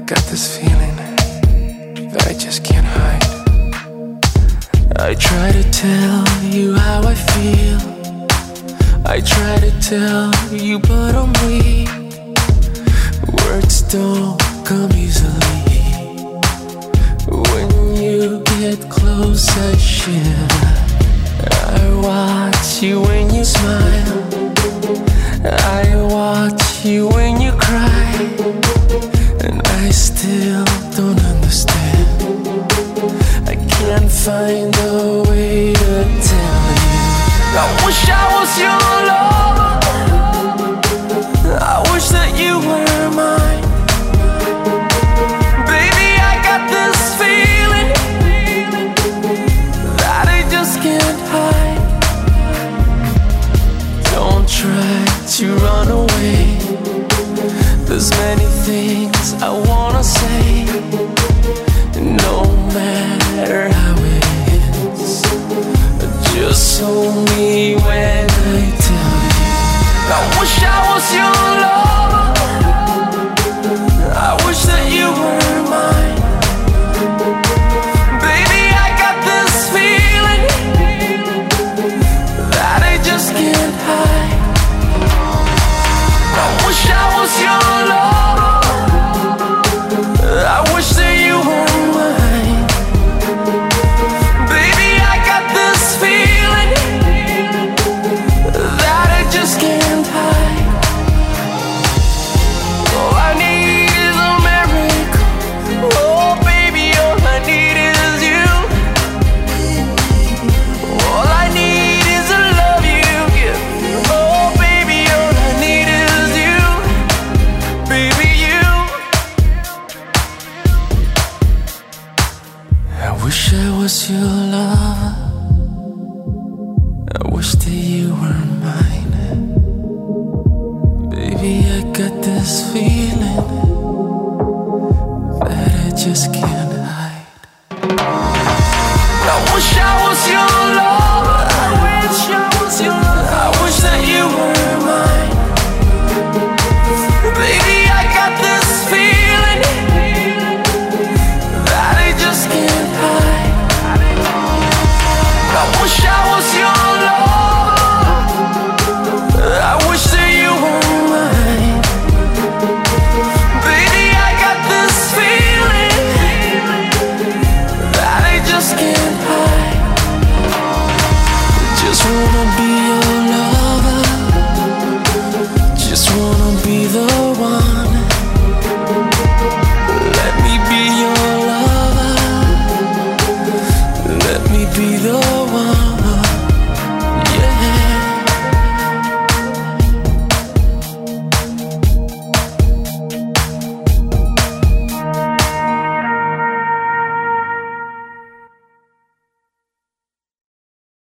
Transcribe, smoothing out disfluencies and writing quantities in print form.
got this feeling that I just can't hide. I try to tell you how I feel. I try to tell you, but I'm weak. Words don't come easily. When you get close, I shiver. I watch you when you smile. I watch you when you cry. And I still don't understand. I can't find a way to tell you. I wish I was your lover. I wish that you were mine. Baby, I got this feeling that I just can't hide. Don't try to run away. There's many things I wanna say, no matter how it ends. Just hold me when I tell you. I wish I was your lover. I wish that you were mine. Baby, I got this feeling that I just can't hide. I wish I was your lover. I wish that you were mine. Baby, I got this feeling that I just can't hide. All I need is a miracle. Oh baby, all I need is you. All I need is a love you give. Oh baby, all I need is you. Baby, you. I wish I was your lover. I wish that you were mine. Baby, I got this feeling that I just can't